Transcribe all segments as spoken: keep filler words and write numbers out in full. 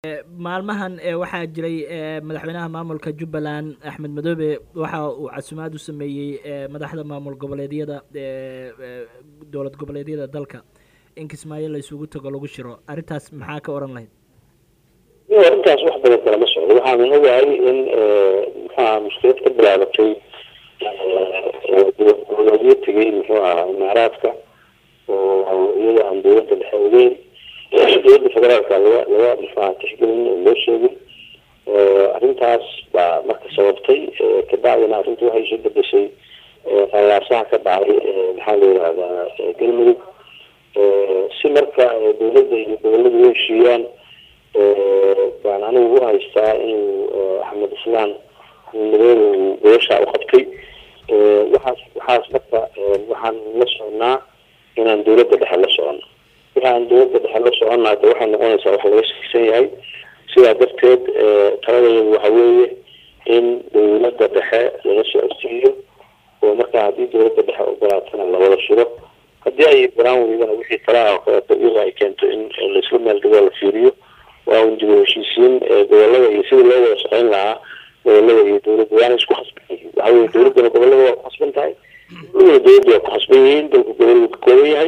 maalmahan waxaa jiray madaxweynaha maamulka Jubbaland Axmed Madoobe waxa uu casumaad u sameeyay madaxda maamul goboleedyada dowlad goboleedyada dalka in Kismaayo la isugu tago lagu shiro arintaas maxaa ka oran lahayd arintaas wax badan kala socdo waxaan ogahay in maxaa mushkilad ka bilaabatay dowladda muxuu ahaa imaaraadka oo iyada aan dowladda dhexe ogeyn dowladda federaalka laga difaaca tixgelin loo sheegay arrintaas baa marka sababtay ka bacdina arrintu waxay soo bedeshay qalaasaha ka dhacay maxaa la yidhahdaa galmudug si marka dowladda iyo gobolladu u heshiiyaan baan anigu u haystaa inuu axmed islaan axmed madoobe uu gobasha u qabtay waxaas waxaas marka waxaan la soconaa inaan dowladda dhexe la socono waxaan dowladda dhexe la soconaa de waxay noqonaysaa wax laga shaqeysan yahay sidaa darteed taladeedu waxa weeye in dowladda dhexe laga socodsiiyo oo markaa haddii dowladda dhexe ogolaatana lawada shiro haddii ay galaan weydana wixii talaha kaleeto iyada ay keento in laisla meeldhigo la fiiriyo waa un dib u heshiisiin gobollada iyo sidii loo wada shaqeyn lahaa gobollada iyo dowladda waana isku khasban yihiin waxa weye dowladdana gobollada waa ku khasban tahay gobollada dowladda waa ku khasban yihiin dalka gobolladu ka kooban yahay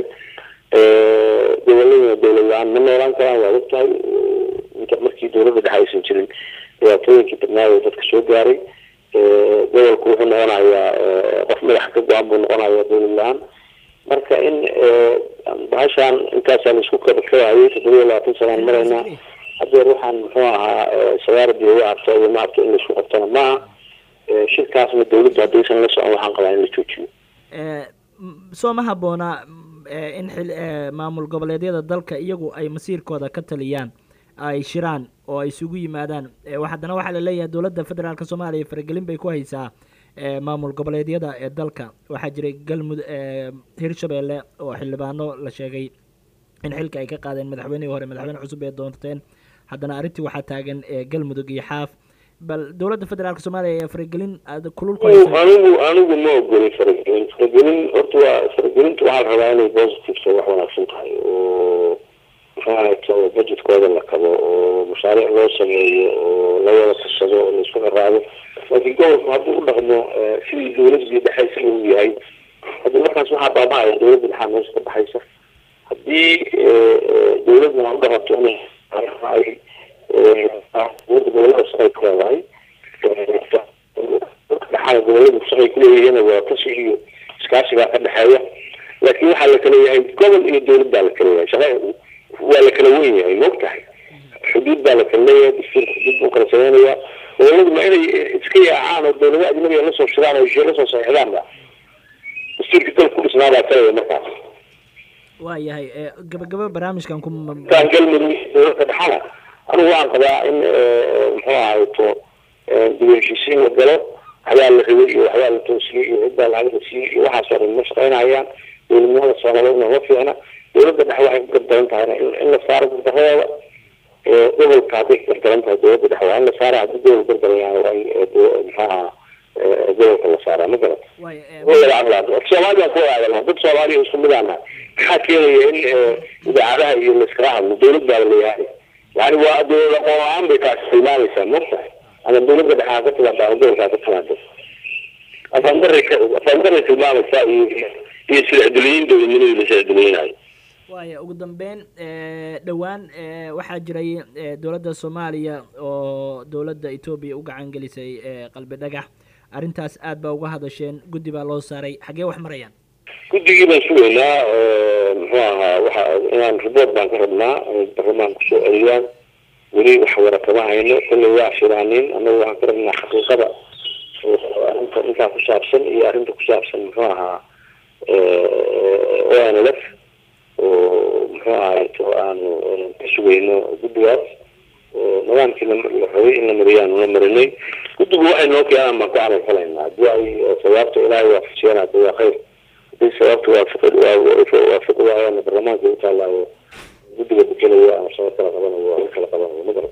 gobolladuna dowlad la-aan ma noolaan karaan waa og tahay inta markii dowladda dhexe aysan jirin dhibaatooyinkii badnaada dadka soo gaaray gobolku wuxuu noqonayaa qof madaxa ka go-an buu noqonayaa dowlad la-aan marka in bahashaan intaasaa laisku kabakabahayay toddoba iyo labaatan sanaan maraynaa hadeer waxaan muxuu ahaa sawaaradi uga arto iyo ma arto in laisku qabtana maaha shirkaasna dowladda haddaysan la socon waxaan qabaa in la joojiyo soo ma habboona in maamul goboleedyada dalka iyagu ay masiirkooda ka taliyaan ay shiraan oo ay isugu yimaadaan haddana waxaa laleeyahay dowladda federaalka soomaaliya faragelin bay ku haysaa maamul goboleedyada ee dalka waxaa jiray galmudug hirshabeelle oo xildhibaano la sheegay in xilka ay ka qaadeen madaxweynihii hore madaxweyne cusub ee doonteen haddana arrintii waxaa taagan galmudug iyo xaaf bal dowladda federaalka soomaaliya ee faragelin kulul ku anigu anigu ma ogolin faragelin faragelin horta waa faragelintu waxaa la rabaa inay positive wax wanaagsan tahay oo maxaato budgetkooda la kabo oo mashaariic loo sameeyo oo la wada tashado oo laisku qaraabo laakiin gobolku hadduu u dhaqmo sidii dowladii dhexe sida uu yahay haddi markaas waxaa baabahaya dowladda dhexaa meesha ka baxaysa haddii dowladna u dhaqanto inay ay dowladda gobollada shaqay ku leedahay dhexaa gobolladu shaqay kuleeyihiin waa tashi iyo iskaashigaa ka dhexeeya laakiin waxaa la kala yahay gobol iyo dowlad baa la kala yahay shaqa waa la kala wen yahay maog tahay xuduud baa la kala leeyahay dastuur xuduud buu kala sameynaya gobolladuna inay iska yaacaan oo dowlada ajnabiga lasoo shiraan oo heshiye lasoo saxiixdaan ba dastuurka dalka ku dhisnaa baa kalaya markaas waa yahay gabagaba barnaamijkan ku galmudug dowladda dhexana anigu waxaan qabaa in muxuu ahayto dib u heshiisiin la galo waxbaa la ribay iyo waxbaa la toosiyey iyo cidbaa lacag la siiyey iyo waxaasoo dhan ma shaqeynayaan dowladnimada soomaaliyeedna ma fiicna dowladda dhexe waxay ku gardaran tahayna in la saaro gardaradooda gobolka hadday ka gardaran tahay dowladda dhexe waa in la saara haddii gobol gardaran yahay waa in maxaaha gobolka la saaraa ma garat soomaaliya ku aadan dad soomaaliya isku mid aan nahay maxaa keenaya in idaacadaha iyo laiskala hadlo dowlad baa laleeyahay yani waa dowlad aqoon la-aan bay taasi tilmaamaysaa maogtahay ama dowladda dhexe ha ka timaada ama gobolka ha ka timaada afaandaray afaandaray tilmaamaysaa iyo iyo silcdulayin dowladnimadii la silcdulaynayo waaya ugu dambeyn dhowaan waxaa jiray dowladda soomaaliya oo dowladda etoobiya u gacan gelisay qalbi dhagax arrintaas aad baa uga hadasheen guddi baa loo saaray xaggee wax marayaan guddigii baan sugaynaa muxuu ahaa waxa inaan report baan ka rabnaa barlamaan kusoo celiyaan weli wax wara kama hayno kolley waa shiraanin annagu waxaan ka rabnaa xaqiiqada arrinta intaa ku saabsan iyo arrinta ku saabsan muxuu ahaa o n l f oo muxuu ahayto aanu ka sugayno guddigaas nidaamkii la rabay in la mariyaan la marinay guddigu waxay noo keenaan baan ku camal falaynaa haddii ay sawaabta ilaahay waafajiyaan hadda waa khayr haddii sawaabta waafiqi waayaana barlamaanka u taallaayo guddiga bedelaya ama soo kala qabanayo waa in kala qabanayo ma garan